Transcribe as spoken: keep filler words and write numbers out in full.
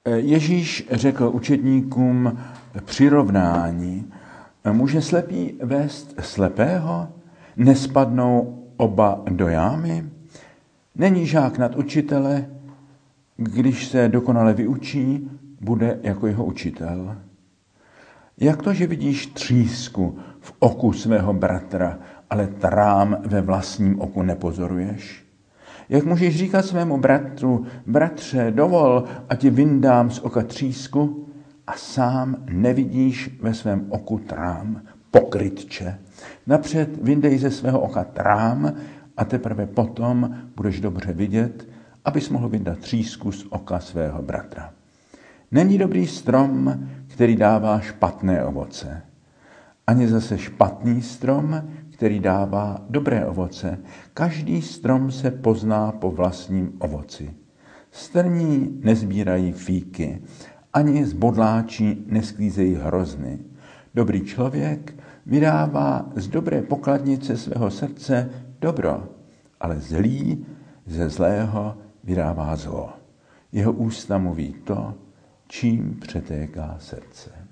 Ježíš řekl učedníkům přirovnání. Může slepý vést slepého? Nespadnou oba do jámy? Není žák nad učitele, když se dokonale vyučí, bude jako jeho učitel. Jak to, že vidíš třísku v oku svého bratra, ale trám ve vlastním oku nepozoruješ? Jak můžeš říkat svému bratru, bratře, dovol, ať ti vyndám z oka třísku, a sám nevidíš ve svém oku trám, pokrytče. Napřed vyndej ze svého oka trám a teprve potom budeš dobře vidět, abys mohl vyndat třísku z oka svého bratra. Není dobrý strom, který dává špatné ovoce, ani zase špatný strom, který dává dobré ovoce. Každý strom se pozná po vlastním ovoci. Strní nezbírají fíky, ani z bodláčí nesklízejí hrozny. Dobrý člověk vydává z dobré pokladnice svého srdce dobro, ale zlý ze zlého vydává zlo. Jeho ústa mluví to, čím přetéká srdce.